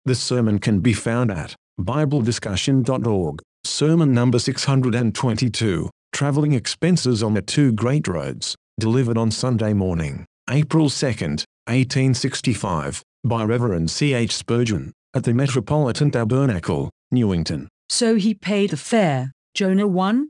This sermon can be found at BibleDiscussion.org. Sermon number 622, Traveling Expenses on the Two Great Roads, delivered on Sunday morning, April 2, 1865, by Reverend C. H. Spurgeon, at the Metropolitan Tabernacle, Newington. So he paid the fare. Jonah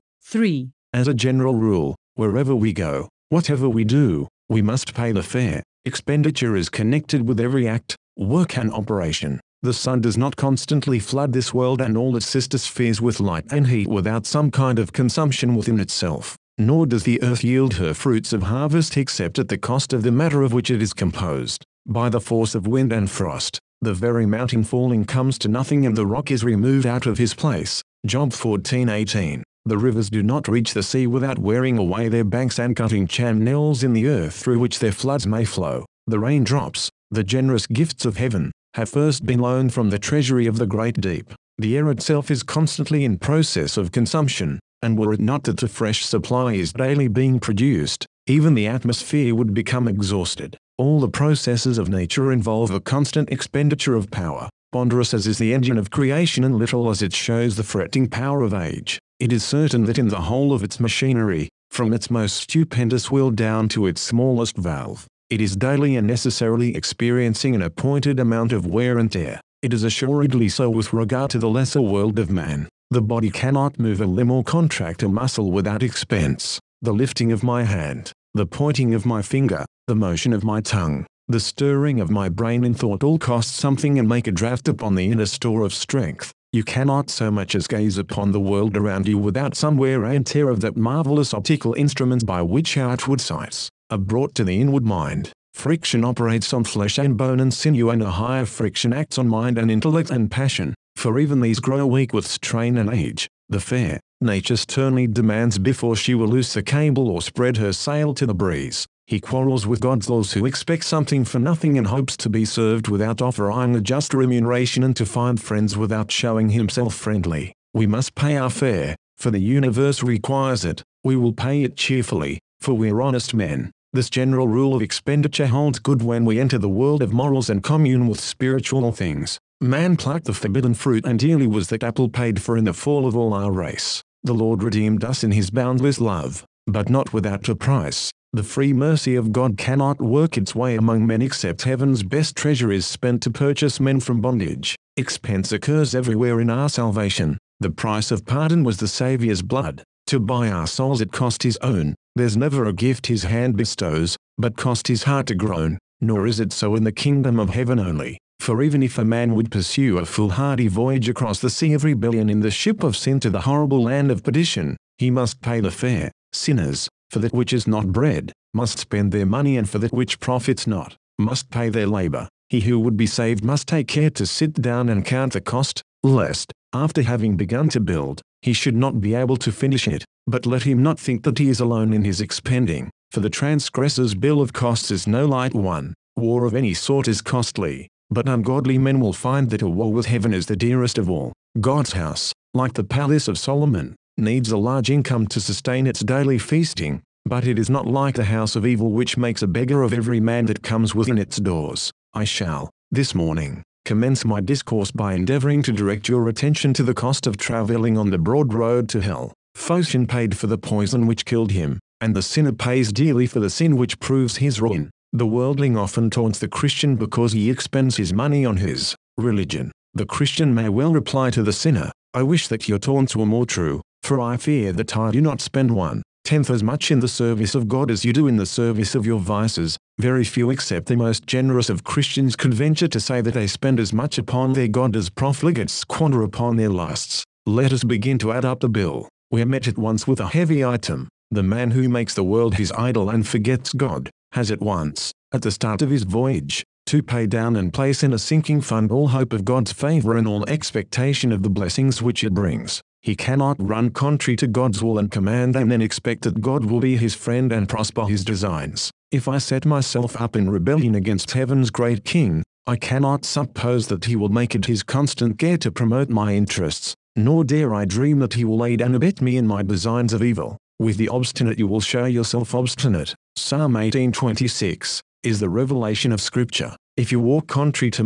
1:3. As a general rule, wherever we go, whatever we do, we must pay the fare. Expenditure is connected with every act, work and operation. The sun does not constantly flood this world and all its sister spheres with light and heat without some kind of consumption within itself, nor does the earth yield her fruits of harvest except at the cost of the matter of which it is composed. By the force of wind and frost, the very mountain falling comes to nothing and the rock is removed out of his place. Job 14:18. The rivers do not reach the sea without wearing away their banks and cutting channels in the earth through which their floods may flow. The raindrops, the generous gifts of heaven, have first been loaned from the treasury of the great deep. The air itself is constantly in process of consumption, and were it not that a fresh supply is daily being produced, even the atmosphere would become exhausted. All the processes of nature involve a constant expenditure of power. Ponderous as is the engine of creation and little as it shows the fretting power of age, it is certain that in the whole of its machinery, from its most stupendous wheel down to its smallest valve, it is daily and necessarily experiencing an appointed amount of wear and tear. It is assuredly so with regard to the lesser world of man. The body cannot move a limb or contract a muscle without expense. The lifting of my hand, the pointing of my finger, the motion of my tongue, the stirring of my brain in thought all cost something and make a draft upon the inner store of strength. You cannot so much as gaze upon the world around you without some wear and tear of that marvelous optical instrument by which outward sights are brought to the inward mind. Friction operates on flesh and bone and sinew, and a higher friction acts on mind and intellect and passion, for even these grow weak with strain and age. The fair, nature sternly demands before she will loose the cable or spread her sail to the breeze. He quarrels with gods those who expect something for nothing and hopes to be served without offering a just remuneration and to find friends without showing himself friendly. We must pay our fare, for the universe requires it. We will pay it cheerfully, for we're honest men. This general rule of expenditure holds good when we enter the world of morals and commune with spiritual things. Man plucked the forbidden fruit, and dearly was that apple paid for in the fall of all our race. The Lord redeemed us in his boundless love, but not without a price. The free mercy of God cannot work its way among men except heaven's best treasure is spent to purchase men from bondage. Expense occurs everywhere in our salvation. The price of pardon was the Saviour's blood. To buy our souls it cost his own. There's never a gift his hand bestows, but cost his heart to groan. Nor is it so in the kingdom of heaven only. For even if a man would pursue a foolhardy voyage across the sea of rebellion in the ship of sin to the horrible land of perdition, he must pay the fare. Sinners, for that which is not bread, must spend their money, and for that which profits not, must pay their labor. He who would be saved must take care to sit down and count the cost, lest, after having begun to build, he should not be able to finish it. But let him not think that he is alone in his expending, for the transgressor's bill of costs is no light one. War of any sort is costly, but ungodly men will find that a war with heaven is the dearest of all. God's house, like the palace of Solomon, needs a large income to sustain its daily feasting, but it is not like the house of evil which makes a beggar of every man that comes within its doors. I shall, this morning, commence my discourse by endeavoring to direct your attention to the cost of traveling on the broad road to hell. Phocion paid for the poison which killed him, and the sinner pays dearly for the sin which proves his ruin. The worldling often taunts the Christian because he expends his money on his religion. The Christian may well reply to the sinner, I wish that your taunts were more true, for I fear that I do not spend 1/10 as much in the service of God as you do in the service of your vices. Very few except the most generous of Christians could venture to say that they spend as much upon their God as profligates squander upon their lusts. Let us begin to add up the bill. We are met at once with a heavy item. The man who makes the world his idol and forgets God, has at once, at the start of his voyage, to pay down and place in a sinking fund all hope of God's favor and all expectation of the blessings which it brings. He cannot run contrary to God's will and command and then expect that God will be his friend and prosper his designs. If I set myself up in rebellion against heaven's great King, I cannot suppose that he will make it his constant care to promote my interests, nor dare I dream that he will aid and abet me in my designs of evil. With the obstinate you will show yourself obstinate. Psalm 18:26 is the revelation of Scripture. If you walk contrary to me,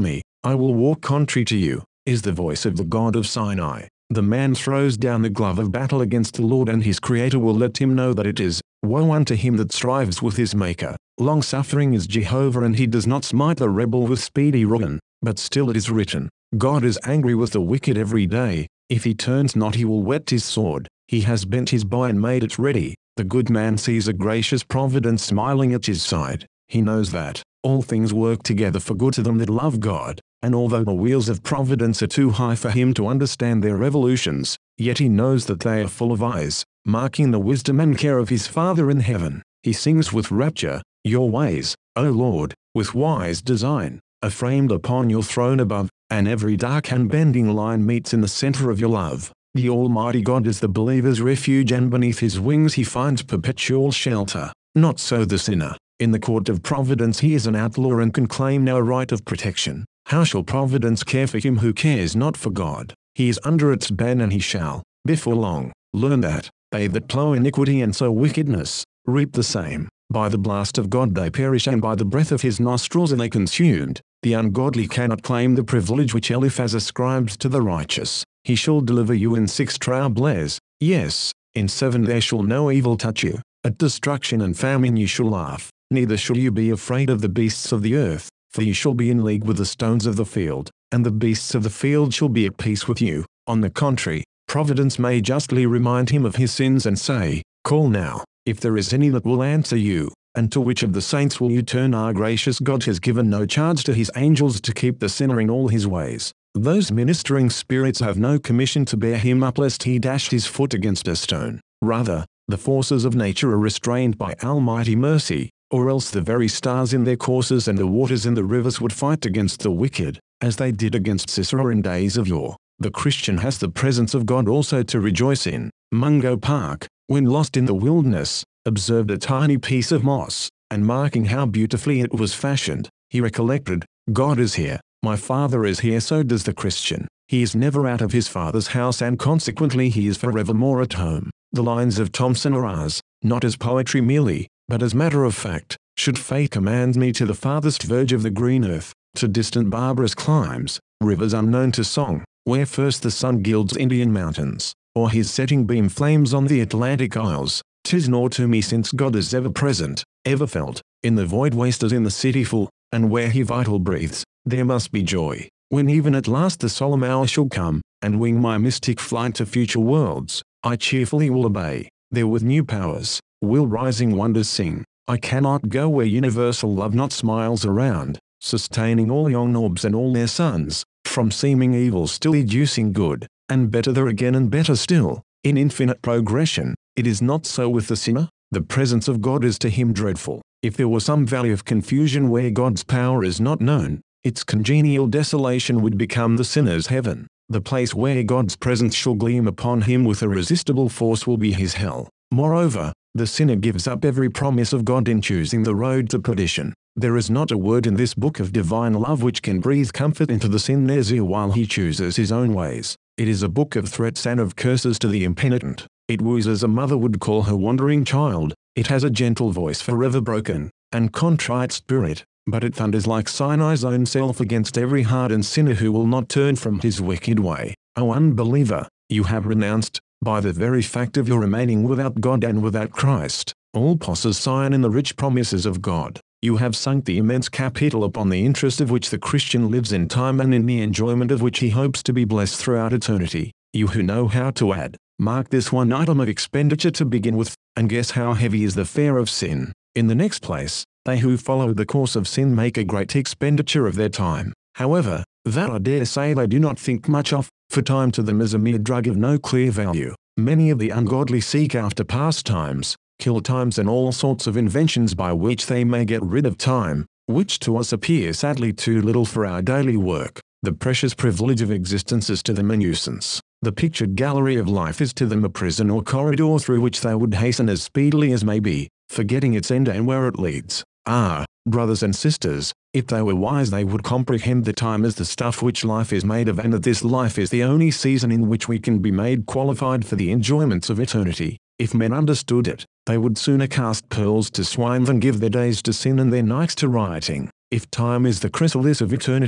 I will walk contrary to you, is the voice of the God of Sinai. The man throws down the glove of battle against the Lord, and his Creator will let him know that it is, woe unto him that strives with his Maker. Long-suffering is Jehovah, and he does not smite the rebel with speedy ruin. But still it is written, God is angry with the wicked every day. If he turns not, he will whet his sword. He has bent his bow and made it ready. The good man sees a gracious providence smiling at his side. He knows that all things work together for good to them that love God. And although the wheels of providence are too high for him to understand their revolutions, yet he knows that they are full of eyes, marking the wisdom and care of his Father in heaven. He sings with rapture, your ways, O Lord, with wise design, are framed upon your throne above, and every dark and bending line meets in the center of your love. The Almighty God is the believer's refuge, and beneath his wings he finds perpetual shelter. Not so the sinner. In the court of providence he is an outlaw and can claim no right of protection. How shall providence care for him who cares not for God? He is under its ban, and he shall, before long, learn that they that plow iniquity and sow wickedness, reap the same. By the blast of God they perish, and by the breath of his nostrils are they consumed. The ungodly cannot claim the privilege which Eliphaz ascribes to the righteous. He shall deliver you in 6 troubles, yes, in 7 there shall no evil touch you. At destruction and famine you shall laugh, neither shall you be afraid of the beasts of the earth. For you shall be in league with the stones of the field, and the beasts of the field shall be at peace with you. On the contrary, providence may justly remind him of his sins and say, call now, if there is any that will answer you. And to which of the saints will you turn? Our gracious God has given no charge to his angels to keep the sinner in all his ways. Those ministering spirits have no commission to bear him up lest he dash his foot against a stone. Rather, the forces of nature are restrained by almighty mercy, or else the very stars in their courses and the waters in the rivers would fight against the wicked, as they did against Sisera in days of yore. The Christian has the presence of God also to rejoice in. Mungo Park, when lost in the wilderness, observed a tiny piece of moss, and marking how beautifully it was fashioned, he recollected, God is here, my Father is here. So does the Christian. He is never out of his Father's house, and consequently he is forevermore at home. The lines of Thomson are ours, not as poetry merely, but as matter of fact. Should fate command me to the farthest verge of the green earth, to distant barbarous climes, rivers unknown to song, where first the sun gilds Indian mountains, or his setting beam flames on the Atlantic isles, 'tis naught to me, since God is ever present, ever felt, in the void waste as in the city full, and where he vital breathes, there must be joy. When even at last the solemn hour shall come, and wing my mystic flight to future worlds, I cheerfully will obey, there with new powers, will rising wonders sing. I cannot go where universal love not smiles around, sustaining all young orbs and all their sons, from seeming evil still educing good, and better there again and better still, in infinite progression. It is not so with the sinner. The presence of God is to him dreadful. If there were some valley of confusion where God's power is not known, its congenial desolation would become the sinner's heaven. The place where God's presence shall gleam upon him with irresistible force will be his hell. Moreover, the sinner gives up every promise of God in choosing the road to perdition. There is not a word in this book of divine love which can breathe comfort into the sinner's ear while he chooses his own ways. It is a book of threats and of curses to the impenitent. It woos as a mother would call her wandering child. It has a gentle voice forever broken, and contrite spirit, but it thunders like Sinai's own self against every hardened sinner who will not turn from his wicked way. O unbeliever, you have renounced, by the very fact of your remaining without God and without Christ, all possession in the rich promises of God. You have sunk the immense capital upon the interest of which the Christian lives in time and in the enjoyment of which he hopes to be blessed throughout eternity. You who know how to add, mark this one item of expenditure to begin with, and guess how heavy is the fare of sin. In the next place, they who follow the course of sin make a great expenditure of their time. However, that I dare say they do not think much of, for time to them is a mere drug of no clear value. Many of the ungodly seek after pastimes, kill times and all sorts of inventions by which they may get rid of time, which to us appear sadly too little for our daily work. The precious privilege of existence is to them a nuisance. The pictured gallery of life is to them a prison or corridor through which they would hasten as speedily as may be, forgetting its end and where it leads. Ah, brothers and sisters, if they were wise they would comprehend that time is the stuff which life is made of, and that this life is the only season in which we can be made qualified for the enjoyments of eternity. If men understood it, they would sooner cast pearls to swine than give their days to sin and their nights to rioting. If time is the chrysalis of eternity,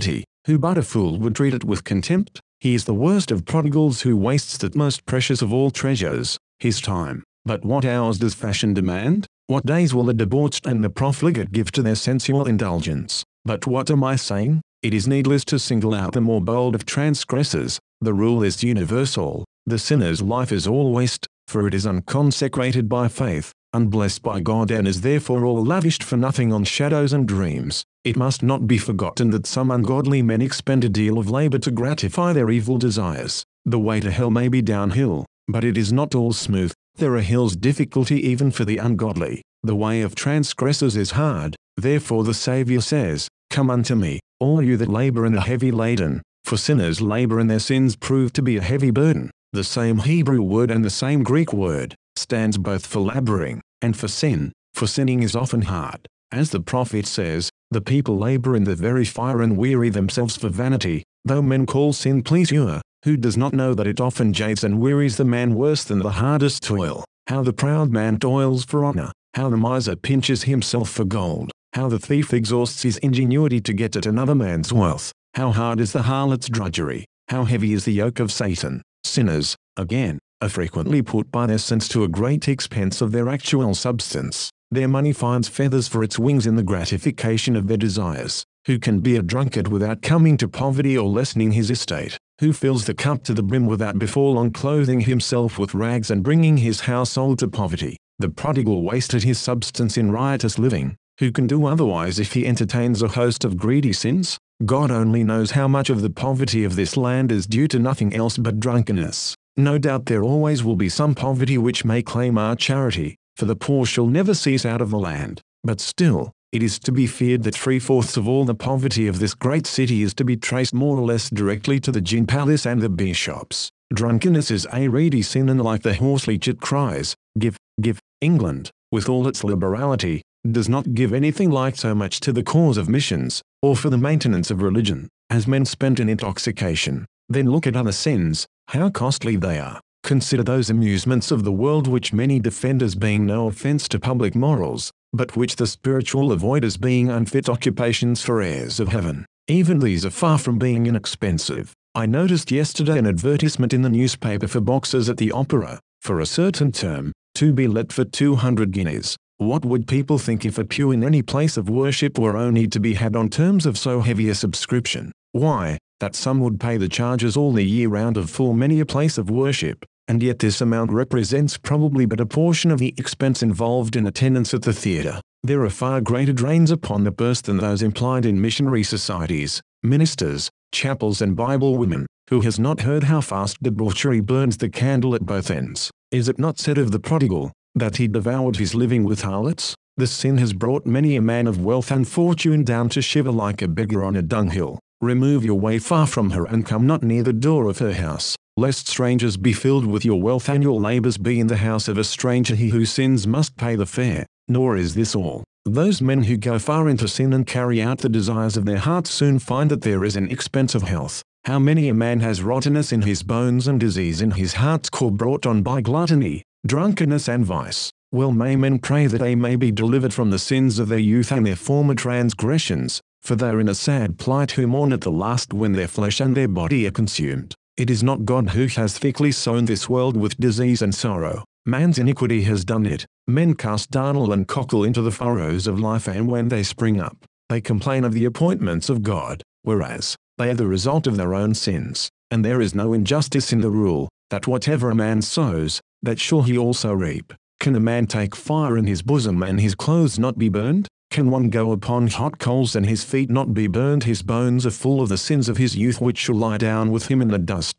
who but a fool would treat it with contempt? He is the worst of prodigals who wastes that most precious of all treasures, his time. But what hours does fashion demand? What days will the debauched and the profligate give to their sensual indulgence? But what am I saying? It is needless to single out the more bold of transgressors. The rule is universal. The sinner's life is all waste, for it is unconsecrated by faith, unblessed by God, and is therefore all lavished for nothing on shadows and dreams. It must not be forgotten that some ungodly men expend a deal of labor to gratify their evil desires. The way to hell may be downhill, but it is not all smooth. There are hills difficulty even for the ungodly. The way of transgressors is hard. Therefore the Saviour says, "Come unto me, all you that labor and are heavy laden," for sinners labor and their sins prove to be a heavy burden. The same Hebrew word and the same Greek word stands both for laboring and for sin, for sinning is often hard. As the prophet says, the people labor in the very fire and weary themselves for vanity, though men call sin pleasure, who does not know that it often jades and wearies the man worse than the hardest toil? How the proud man toils for honor, how the miser pinches himself for gold, how the thief exhausts his ingenuity to get at another man's wealth, how hard is the harlot's drudgery, how heavy is the yoke of Satan. Sinners, again, are frequently put by their sins to a great expense of their actual substance. Their money finds feathers for its wings in the gratification of their desires. Who can be a drunkard without coming to poverty or lessening his estate? Who fills the cup to the brim without before long clothing himself with rags and bringing his household to poverty? The prodigal wasted his substance in riotous living. Who can do otherwise if he entertains a host of greedy sins? God only knows how much of the poverty of this land is due to nothing else but drunkenness. No doubt there always will be some poverty which may claim our charity, for the poor shall never cease out of the land. But still, it is to be feared that 3/4 of all the poverty of this great city is to be traced more or less directly to the gin palace and the beer shops. Drunkenness is a reedy sin, and like the horseleech it cries, "Give, give." England, with all its liberality, does not give anything like so much to the cause of missions, or for the maintenance of religion, as men spend in intoxication. Then look at other sins, how costly they are. Consider those amusements of the world which many defend as being no offense to public morals, but which the spiritual avoid as being unfit occupations for heirs of heaven. Even these are far from being inexpensive. I noticed yesterday an advertisement in the newspaper for boxers at the opera, for a certain term, to be let for 200 guineas. What would people think if a pew in any place of worship were only to be had on terms of so heavy a subscription? Why, that some would pay the charges all the year round of full many a place of worship, and yet this amount represents probably but a portion of the expense involved in attendance at the theatre. There are far greater drains upon the purse than those implied in missionary societies, ministers, chapels and Bible women. Who has not heard how fast debauchery burns the candle at both ends? Is it not said of the prodigal, that he devoured his living with harlots? The sin has brought many a man of wealth and fortune down to shiver like a beggar on a dunghill. Remove your way far from her and come not near the door of her house, lest strangers be filled with your wealth and your labors be in the house of a stranger. He who sins must pay the fare. Nor is this all. Those men who go far into sin and carry out the desires of their hearts soon find that there is an expense of health. How many a man has rottenness in his bones and disease in his heart's core brought on by gluttony, drunkenness and vice. Well may men pray that they may be delivered from the sins of their youth and their former transgressions, for they are in a sad plight who mourn at the last when their flesh and their body are consumed. It is not God who has thickly sown this world with disease and sorrow. Man's iniquity has done it. Men cast darnel and cockle into the furrows of life, and when they spring up, they complain of the appointments of God, whereas they are the result of their own sins. And there is no injustice in the rule, that whatever a man sows, that shall he also reap. Can a man take fire in his bosom and his clothes not be burned? Can one go upon hot coals and his feet not be burned? His bones are full of the sins of his youth, which shall lie down with him in the dust.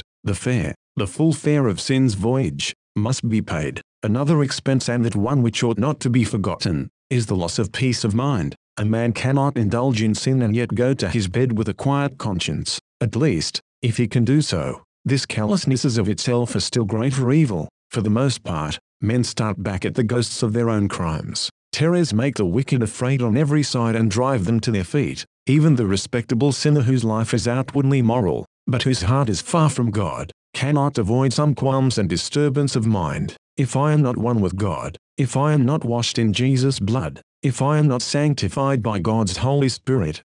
The full fare of sin's voyage, must be paid. Another expense, and that one which ought not to be forgotten, is the loss of peace of mind. A man cannot indulge in sin and yet go to his bed with a quiet conscience. At least, if he can do so, this callousness is of itself a still greater evil. For the most part, men start back at the ghosts of their own crimes. Terrors make the wicked afraid on every side and drive them to their feet. Even the respectable sinner whose life is outwardly moral, but whose heart is far from God, cannot avoid some qualms and disturbance of mind. If I am not one with God, if I am not washed in Jesus' blood, if I am not sanctified by God's Holy Spirit,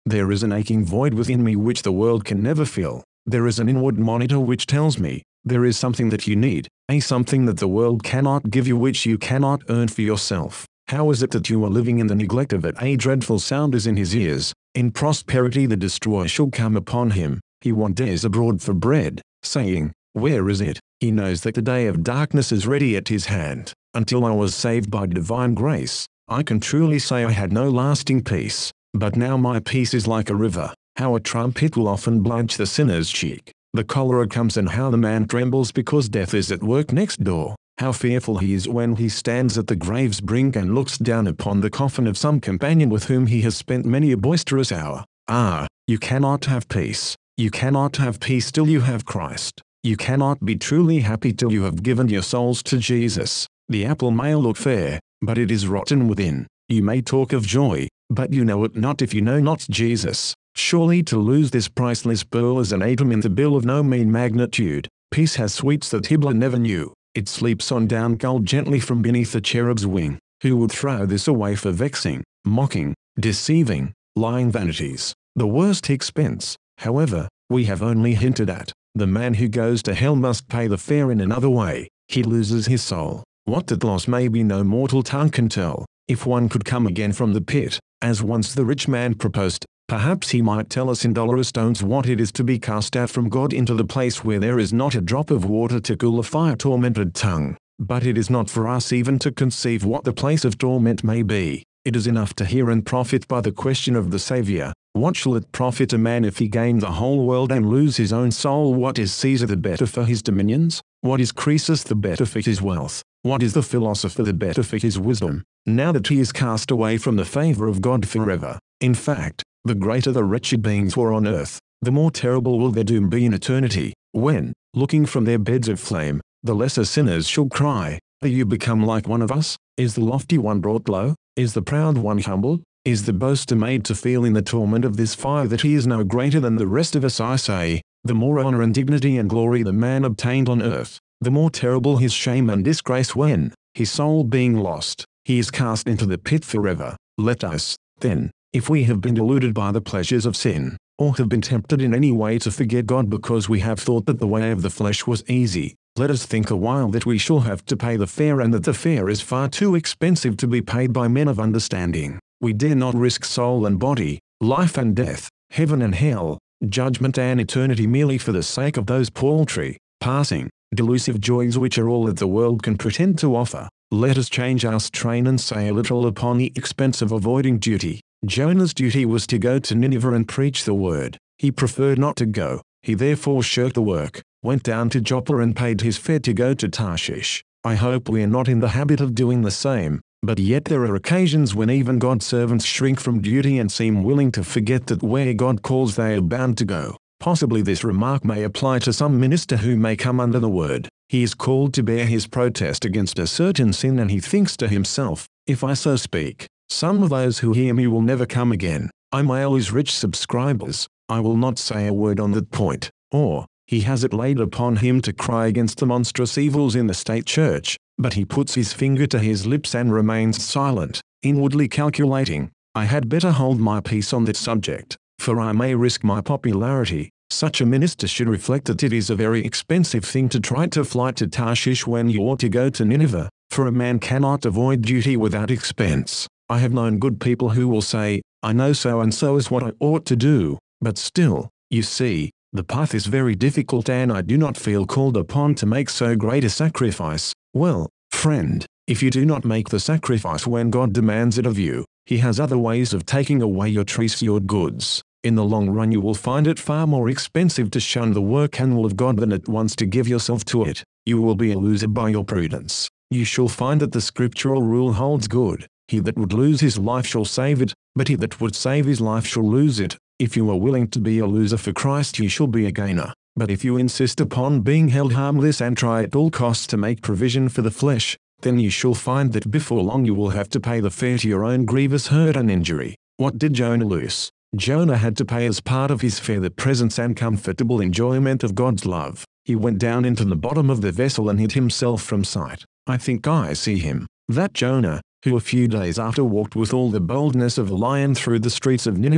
There is an aching void within me which the world can never fill. There is an inward monitor which tells me, there is something that you need, something that the world cannot give you which you cannot earn for yourself. How is it that you are living in the neglect of it? A dreadful sound is in his ears. In prosperity the destroyer shall come upon him. He wanders abroad for bread, saying, where is it? He knows that the day of darkness is ready at his hand. Until I was saved by divine grace, I can truly say I had no lasting peace. But now my peace is like a river. How a trumpet will often blanch the sinner's cheek. The cholera comes and how the man trembles because death is at work next door. How fearful he is when he stands at the grave's brink and looks down upon the coffin of some companion with whom he has spent many a boisterous hour. Ah, you cannot have peace. You cannot have peace till you have Christ. You cannot be truly happy till you have given your souls to Jesus. The apple may look fair, but it is rotten within. You may talk of joy, but you know it not if you know not Jesus. Surely to lose this priceless pearl is an atom in the bill of no mean magnitude. Peace has sweets that Hibbler never knew. It sleeps on down culled gently from beneath the cherub's wing. Who would throw this away for vexing, mocking, deceiving, lying vanities? The worst expense, however, we have only hinted at. The man who goes to hell must pay the fare in another way. He loses his soul. What that loss may be no mortal tongue can tell. If one could come again from the pit, as once the rich man proposed, perhaps he might tell us in dolorous tones what it is to be cast out from God into the place where there is not a drop of water to cool a fire-tormented tongue. But it is not for us even to conceive what the place of torment may be. It is enough to hear and profit by the question of the Saviour. What shall it profit a man if he gain the whole world and lose his own soul? What is Caesar the better for his dominions? What is Croesus the better for his wealth? What is the philosopher the better for his wisdom, now that he is cast away from the favour of God forever? In fact, the greater the wretched beings were on earth, the more terrible will their doom be in eternity, when, looking from their beds of flame, the lesser sinners shall cry, are you become like one of us? Is the lofty one brought low? Is the proud one humbled? Is the boaster made to feel in the torment of this fire that he is no greater than the rest of us? I say, the more honour and dignity and glory the man obtained on earth, the more terrible his shame and disgrace when, his soul being lost, he is cast into the pit forever. Let us, then, if we have been deluded by the pleasures of sin, or have been tempted in any way to forget God because we have thought that the way of the flesh was easy, let us think a while that we shall have to pay the fare and that the fare is far too expensive to be paid by men of understanding. We dare not risk soul and body, life and death, heaven and hell, judgment and eternity merely for the sake of those paltry, passing, delusive joys which are all that the world can pretend to offer. Let us change our strain and say a little upon the expense of avoiding duty. Jonah's duty was to go to Nineveh and preach the word. He preferred not to go. He therefore shirked the work, went down to Joppa and paid his fare to go to Tarshish. I hope we are not in the habit of doing the same, but yet there are occasions when even God's servants shrink from duty and seem willing to forget that where God calls they are bound to go. Possibly this remark may apply to some minister who may come under the word. He is called to bear his protest against a certain sin and he thinks to himself, if I so speak, some of those who hear me will never come again. I may lose rich subscribers. I will not say a word on that point. Or, he has it laid upon him to cry against the monstrous evils in the state church, but he puts his finger to his lips and remains silent, inwardly calculating, I had better hold my peace on that subject, for I may risk my popularity. Such a minister should reflect that it is a very expensive thing to try to fly to Tarshish when you ought to go to Nineveh, for a man cannot avoid duty without expense. I have known good people who will say, I know so and so is what I ought to do, but still, you see, the path is very difficult and I do not feel called upon to make so great a sacrifice. Well, friend, if you do not make the sacrifice when God demands it of you, He has other ways of taking away your treasured goods. In the long run you will find it far more expensive to shun the work and will of God than at once to give yourself to it. You will be a loser by your prudence. You shall find that the scriptural rule holds good. He that would lose his life shall save it, but he that would save his life shall lose it. If you are willing to be a loser for Christ you shall be a gainer. But if you insist upon being held harmless and try at all costs to make provision for the flesh, then you shall find that before long you will have to pay the fare to your own grievous hurt and injury. What did Jonah lose? Jonah had to pay as part of his fare the presence and comfortable enjoyment of God's love. He went down into the bottom of the vessel and hid himself from sight. I think I see him. That Jonah, who a few days after walked with all the boldness of a lion through the streets of Nineveh,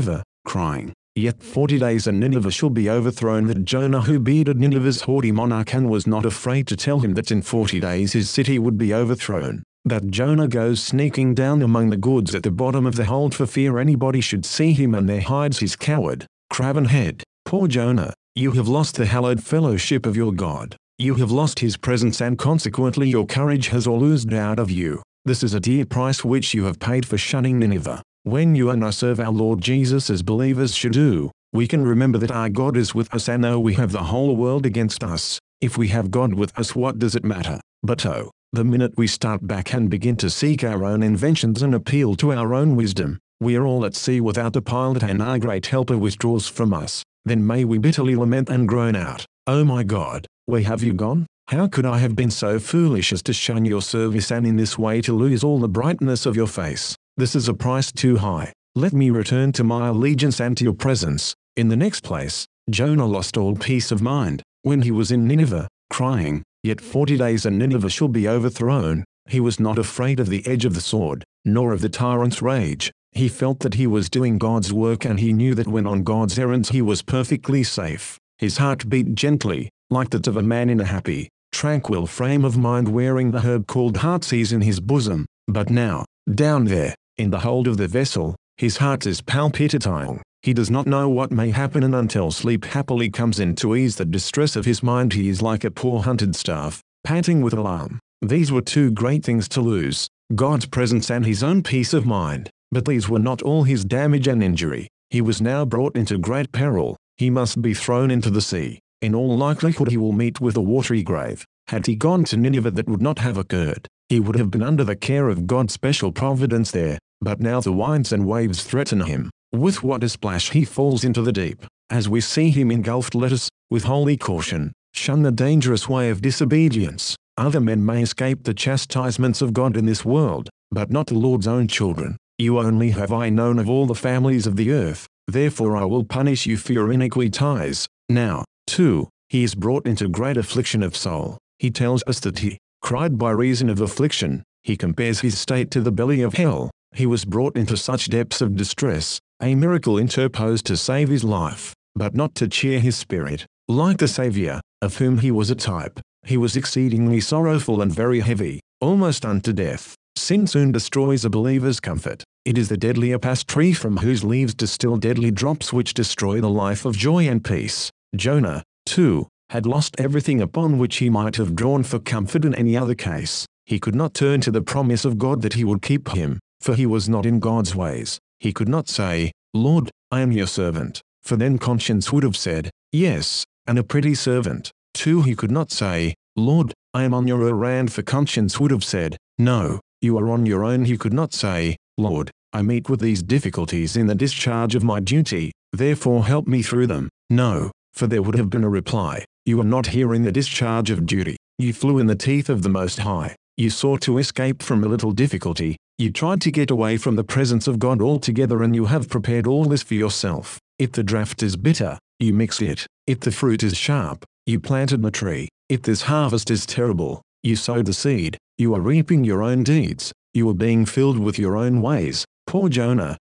crying, "Yet 40 days and Nineveh shall be overthrown." That Jonah, who bearded Nineveh's haughty monarch and was not afraid to tell him that in 40 days his city would be overthrown. That Jonah goes sneaking down among the goods at the bottom of the hold for fear anybody should see him, and there hides his coward, craven head. Poor Jonah, you have lost the hallowed fellowship of your God. You have lost his presence, and consequently your courage has all oozed out of you. This is a dear price which you have paid for shunning Nineveh. When you and I serve our Lord Jesus as believers should do, we can remember that our God is with us, and though we have the whole world against us, if we have God with us, what does it matter? But oh, the minute we start back and begin to seek our own inventions and appeal to our own wisdom, we are all at sea without a pilot, and our great helper withdraws from us. Then may we bitterly lament and groan out, "Oh my God, where have you gone? How could I have been so foolish as to shun your service and in this way to lose all the brightness of your face? This is a price too high. Let me return to my allegiance and to your presence." In the next place, Jonah lost all peace of mind when he was in Nineveh, crying, "Yet 40 days and Nineveh shall be overthrown." He was not afraid of the edge of the sword, nor of the tyrant's rage. He felt that he was doing God's work, and he knew that when on God's errands he was perfectly safe. His heart beat gently, like that of a man in a happy, tranquil frame of mind, wearing the herb called heartsease in his bosom. But now, down there, in the hold of the vessel, his heart is palpitating. He does not know what may happen, and until sleep happily comes in to ease the distress of his mind, he is like a poor hunted staff, panting with alarm. These were two great things to lose, God's presence and his own peace of mind. But these were not all his damage and injury. He was now brought into great peril. He must be thrown into the sea. In all likelihood he will meet with a watery grave. Had he gone to Nineveh, that would not have occurred. He would have been under the care of God's special providence there. But now the winds and waves threaten him. With what a splash he falls into the deep. As we see him engulfed, let us, with holy caution, shun the dangerous way of disobedience. Other men may escape the chastisements of God in this world, but not the Lord's own children. You only have I known of all the families of the earth, therefore I will punish you for your iniquities. Now, too, he is brought into great affliction of soul. He tells us that he cried by reason of affliction. He compares his state to the belly of hell. He was brought into such depths of distress, a miracle interposed to save his life, but not to cheer his spirit. Like the Saviour, of whom he was a type, he was exceedingly sorrowful and very heavy, almost unto death. Sin soon destroys a believer's comfort. It is the deadly upas tree from whose leaves distill deadly drops which destroy the life of joy and peace. Jonah, too, had lost everything upon which he might have drawn for comfort in any other case. He could not turn to the promise of God that he would keep him, for he was not in God's ways. He could not say, "Lord, I am your servant," for then conscience would have said, "Yes, and a pretty servant." Too, he could not say, "Lord, I am on your errand," for conscience would have said, "No, you are on your own." He could not say, "Lord, I meet with these difficulties in the discharge of my duty, therefore help me through them." No, for there would have been a reply, "You are not here in the discharge of duty. You flew in the teeth of the Most High. You sought to escape from a little difficulty. You tried to get away from the presence of God altogether, and you have prepared all this for yourself. If the draught is bitter, you mix it. If the fruit is sharp, you planted the tree. If this harvest is terrible, you sowed the seed. You are reaping your own deeds. You are being filled with your own ways." Poor Jonah,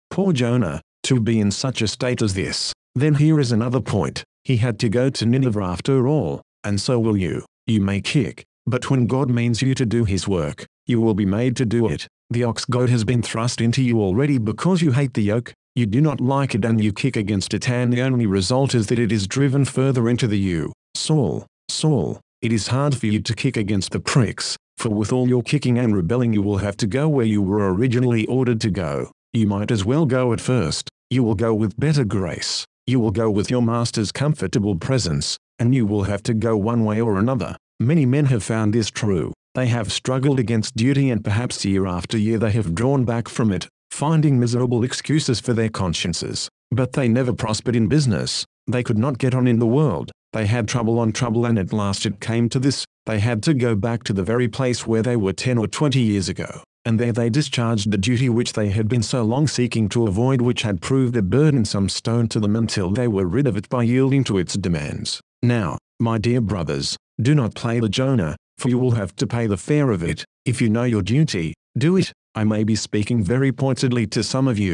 to be in such a state as this. Then here is another point. He had to go to Nineveh after all, and so will you. You may kick, but when God means you to do his work, you will be made to do it. The ox goad has been thrust into you already because you hate the yoke. You do not like it and you kick against it, and the only result is that it is driven further into the you. Saul, it is hard for you to kick against the pricks, for with all your kicking and rebelling you will have to go where you were originally ordered to go. You might as well go at first. You will go with better grace. You will go with your master's comfortable presence, and you will have to go one way or another. Many men have found this true. They have struggled against duty, and perhaps year after year they have drawn back from it, finding miserable excuses for their consciences. But they never prospered in business. They could not get on in the world. They had trouble on trouble, and at last it came to this. They had to go back to the very place where they were 10 or 20 years ago, and there they discharged the duty which they had been so long seeking to avoid, which had proved a burdensome stone to them, until they were rid of it by yielding to its demands. Now, my dear brothers, do not play the Jonah, for you will have to pay the fare of it. If you know your duty, do it. I may be speaking very pointedly to some of you.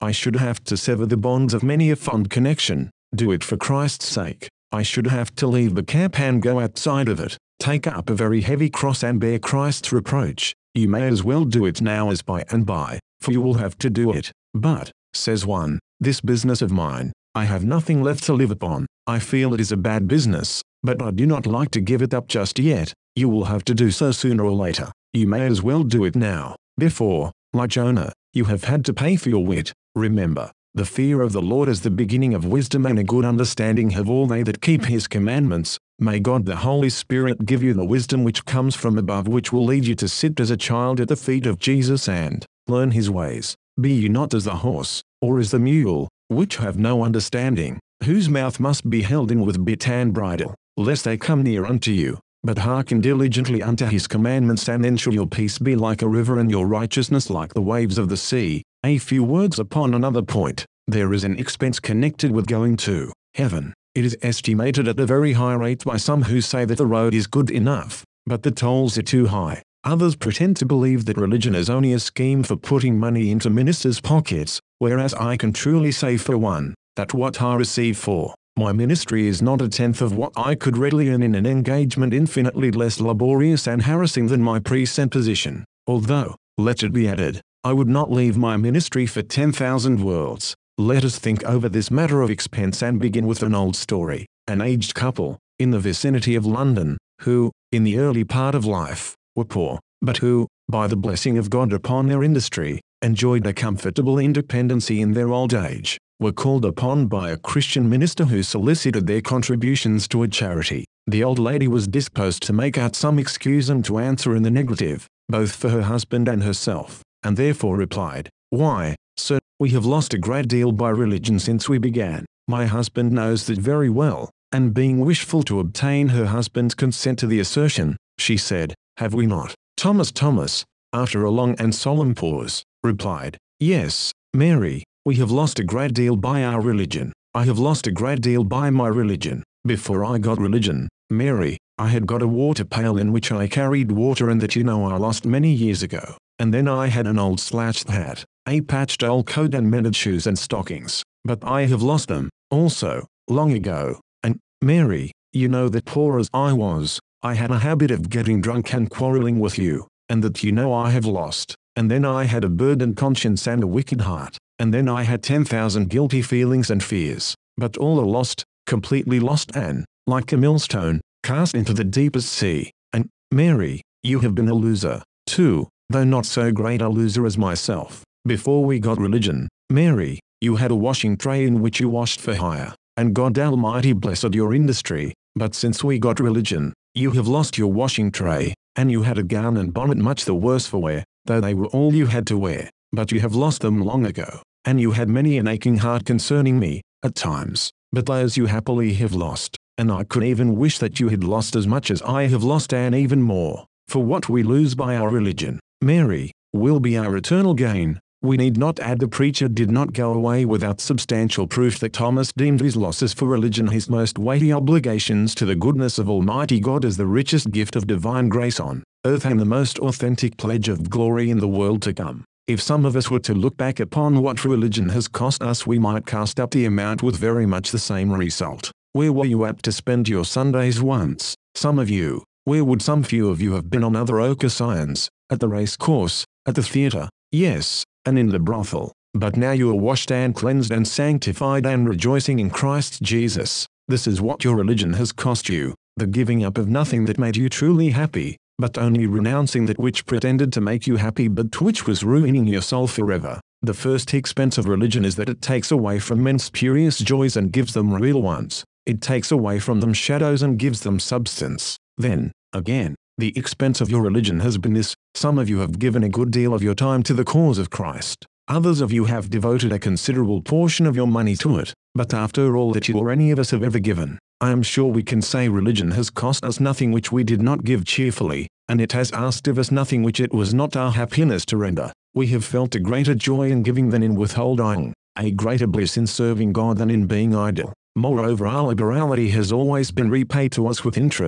I should have to sever the bonds of many a fond connection. Do it for Christ's sake. I should have to leave the camp and go outside of it, take up a very heavy cross and bear Christ's reproach. You may as well do it now as by and by, for you will have to do it. But, says one, this business of mine, I have nothing left to live upon. I feel it is a bad business, but I do not like to give it up just yet. You will have to do so sooner or later. You may as well do it now, before, like Jonah, you have had to pay for your wit. Remember, the fear of the Lord is the beginning of wisdom, and a good understanding have all they that keep his commandments. May God the Holy Spirit give you the wisdom which comes from above, which will lead you to sit as a child at the feet of Jesus and learn his ways. Be ye not as the horse, or as the mule, which have no understanding, whose mouth must be held in with bit and bridle, lest they come near unto you. But hearken diligently unto his commandments, and then shall your peace be like a river, and your righteousness like the waves of the sea. A few words upon another point. There is an expense connected with going to heaven. It is estimated at a very high rate by some who say that the road is good enough, but the tolls are too high. Others pretend to believe that religion is only a scheme for putting money into ministers' pockets, whereas I can truly say for one, that what I receive for my ministry is not a tenth of what I could readily earn in an engagement infinitely less laborious and harassing than my present position. Although, let it be added, I would not leave my ministry for 10,000 worlds. Let us think over this matter of expense and begin with an old story. An aged couple, in the vicinity of London, who, in the early part of life, were poor, but who, by the blessing of God upon their industry, enjoyed a comfortable independency in their old age, were called upon by a Christian minister who solicited their contributions to a charity. The old lady was disposed to make out some excuse and to answer in the negative, both for her husband and herself, and therefore replied, "Why, sir, we have lost a great deal by religion since we began. My husband knows that very well." And being wishful to obtain her husband's consent to the assertion, she said, "Have we not?" Thomas, after a long and solemn pause, replied, "Yes, Mary, we have lost a great deal by our religion. I have lost a great deal by my religion. Before I got religion, Mary, I had got a water pail in which I carried water, and that I lost many years ago. And then I had an old slashed hat, a patched old coat, and mended shoes and stockings. But I have lost them, also, long ago. And, Mary, you know that poor as I was, I had a habit of getting drunk and quarreling with you, and that I have lost. And then I had a burdened conscience and a wicked heart. And then I had 10,000 guilty feelings and fears. But all are lost, completely lost, and, like a millstone, cast into the deepest sea. And, Mary, you have been a loser, too, though not so great a loser as myself. Before we got religion, Mary, you had a washing tray in which you washed for hire, and God Almighty blessed your industry. But since we got religion, you have lost your washing tray, and you had a gown and bonnet much the worse for wear, though they were all you had to wear. But you have lost them long ago, and you had many an aching heart concerning me, at times, but those you happily have lost, and I could even wish that you had lost as much as I have lost, and even more, for what we lose by our religion, Mary, will be our eternal gain." We need not add the preacher did not go away without substantial proof that Thomas deemed his losses for religion his most weighty obligations to the goodness of Almighty God as the richest gift of divine grace on earth and the most authentic pledge of glory in the world to come. If some of us were to look back upon what religion has cost us, we might cast up the amount with very much the same result. Where were you apt to spend your Sundays once, some of you? Where would some few of you have been on other occasions? At the race course, at the theatre, yes, and in the brothel. But now you are washed and cleansed and sanctified and rejoicing in Christ Jesus. This is what your religion has cost you, the giving up of nothing that made you truly happy, but only renouncing that which pretended to make you happy but which was ruining your soul forever. The first expense of religion is that it takes away from men spurious joys and gives them real ones. It takes away from them shadows and gives them substance. Then, again, the expense of your religion has been this: some of you have given a good deal of your time to the cause of Christ. Others of you have devoted a considerable portion of your money to it. But after all that you or any of us have ever given, I am sure we can say religion has cost us nothing which we did not give cheerfully, and it has asked of us nothing which it was not our happiness to render. We have felt a greater joy in giving than in withholding, a greater bliss in serving God than in being idle. Moreover, our liberality has always been repaid to us with interest,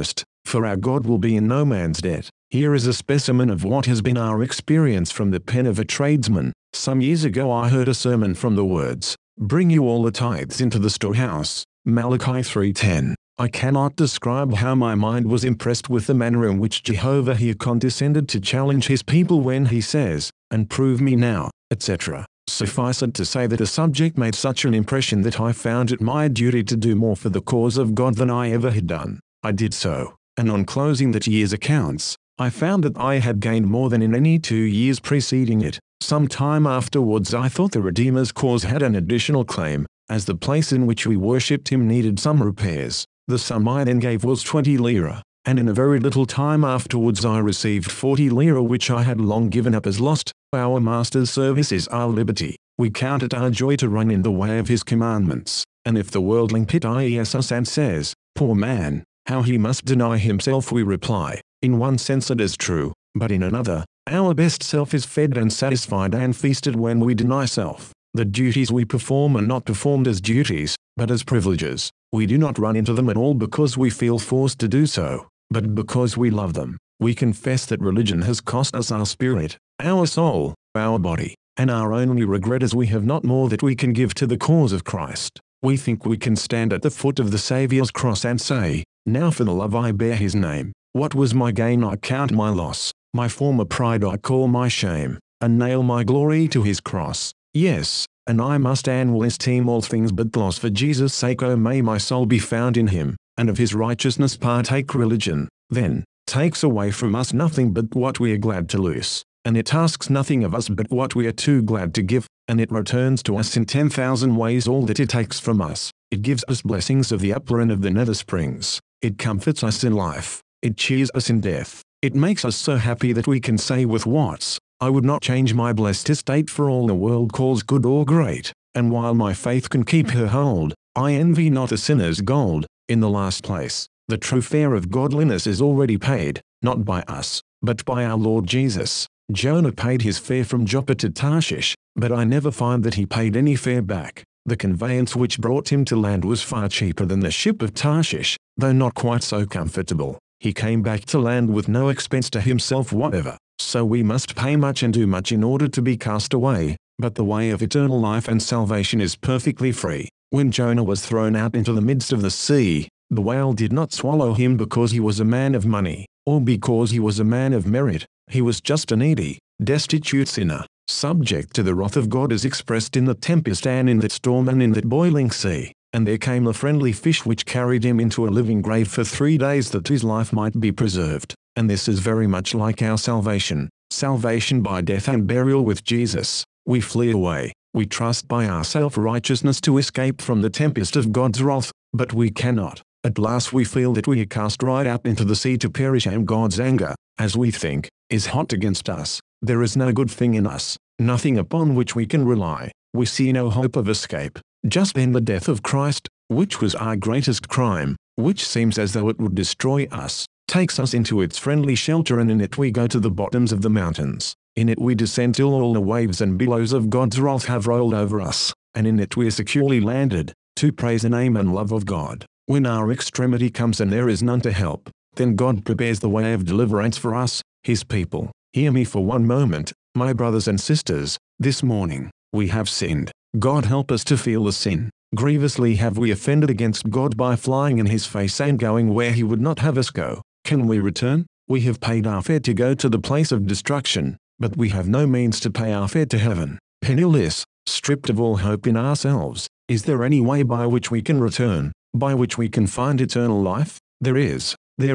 for our God will be in no man's debt. Here is a specimen of what has been our experience from the pen of a tradesman. Some years ago I heard a sermon from the words, "Bring you all the tithes into the storehouse," Malachi 3:10. I cannot describe how my mind was impressed with the manner in which Jehovah here condescended to challenge his people when he says, "And prove me now," etc. Suffice it to say that the subject made such an impression that I found it my duty to do more for the cause of God than I ever had done. I did so, and on closing that year's accounts, I found that I had gained more than in any 2 years preceding it. Some time afterwards I thought the Redeemer's cause had an additional claim, as the place in which we worshipped him needed some repairs. The sum I then gave was 20 lira, and in a very little time afterwards I received 40 lira which I had long given up as lost. Our Master's service is our liberty. We count it our joy to run in the way of his commandments, and if the worldling pities us and says, "Poor man, how he must deny himself," we reply, in one sense it is true, but in another, our best self is fed and satisfied and feasted when we deny self. The duties we perform are not performed as duties, but as privileges. We do not run into them at all because we feel forced to do so, but because we love them. We confess that religion has cost us our spirit, our soul, our body, and our only regret is we have not more that we can give to the cause of Christ. We think we can stand at the foot of the Saviour's cross and say, "Now for the love I bear his name, what was my gain I count my loss, my former pride I call my shame, and nail my glory to his cross. Yes, and I must and will esteem all things but loss for Jesus' sake. O may my soul be found in him, and of his righteousness partake." Religion, then, takes away from us nothing but what we are glad to lose, and it asks nothing of us but what we are too glad to give, and it returns to us in 10,000 ways all that it takes from us. It gives us blessings of the upper and of the nether springs. It comforts us in life. It cheers us in death. It makes us so happy that we can say with Watts, "I would not change my blessed estate for all the world calls good or great, and while my faith can keep her hold, I envy not a sinner's gold." In the last place, the true fare of godliness is already paid, not by us, but by our Lord Jesus. Jonah paid his fare from Joppa to Tarshish, but I never find that he paid any fare back. The conveyance which brought him to land was far cheaper than the ship of Tarshish, though not quite so comfortable. He came back to land with no expense to himself whatever. So we must pay much and do much in order to be cast away, but the way of eternal life and salvation is perfectly free. When Jonah was thrown out into the midst of the sea, the whale did not swallow him because he was a man of money, or because he was a man of merit. He was just a needy, destitute sinner, subject to the wrath of God as expressed in the tempest and in that storm and in that boiling sea. And there came a friendly fish which carried him into a living grave for 3 days that his life might be preserved. And this is very much like our salvation. Salvation by death and burial with Jesus. We flee away. We trust by our self-righteousness to escape from the tempest of God's wrath, but we cannot. At last we feel that we are cast right out into the sea to perish, and God's anger, as we think, is hot against us. There is no good thing in us, nothing upon which we can rely. We see no hope of escape. Just then the death of Christ, which was our greatest crime, which seems as though it would destroy us, takes us into its friendly shelter, and in it we go to the bottoms of the mountains. In it we descend till all the waves and billows of God's wrath have rolled over us, and in it we are securely landed, to praise the name and love of God. When our extremity comes and there is none to help, then God prepares the way of deliverance for us, his people. Hear me for one moment, my brothers and sisters. This morning, we have sinned. God help us to feel the sin. Grievously have we offended against God by flying in his face and going where he would not have us go. Can we return? We have paid our fare to go to the place of destruction, but we have no means to pay our fare to heaven. Penniless, stripped of all hope in ourselves, is there any way by which we can return, by which we can find eternal life? There is,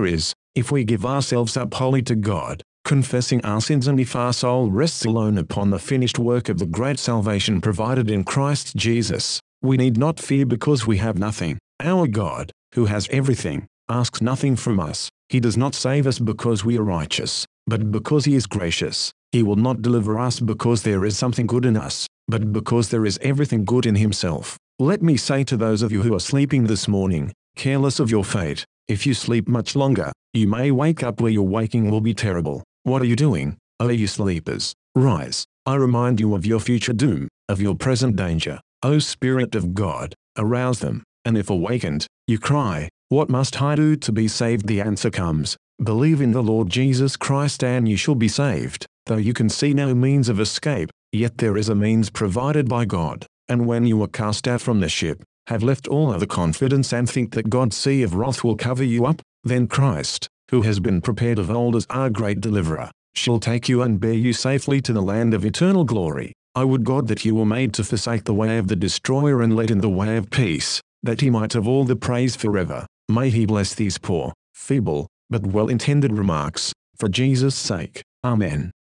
if we give ourselves up wholly to God, confessing our sins, and if our soul rests alone upon the finished work of the great salvation provided in Christ Jesus. We need not fear because we have nothing. Our God, who has everything, asks nothing from us. He does not save us because we are righteous, but because he is gracious. He will not deliver us because there is something good in us, but because there is everything good in himself. Let me say to those of you who are sleeping this morning, careless of your fate, if you sleep much longer, you may wake up where your waking will be terrible. What are you doing, O you sleepers? Rise. I remind you of your future doom, of your present danger. O Spirit of God, arouse them, and if awakened, you cry, What must I do to be saved? The answer comes, believe in the Lord Jesus Christ and you shall be saved. Though you can see no means of escape, yet there is a means provided by God. And when you are cast out from the ship, have left all other confidence and think that God's sea of wrath will cover you up, then Christ, who has been prepared of old as our great deliverer, shall take you and bear you safely to the land of eternal glory. I would God that you were made to forsake the way of the destroyer and led in the way of peace, that he might have all the praise forever. May he bless these poor, feeble, but well-intended remarks, for Jesus' sake. Amen.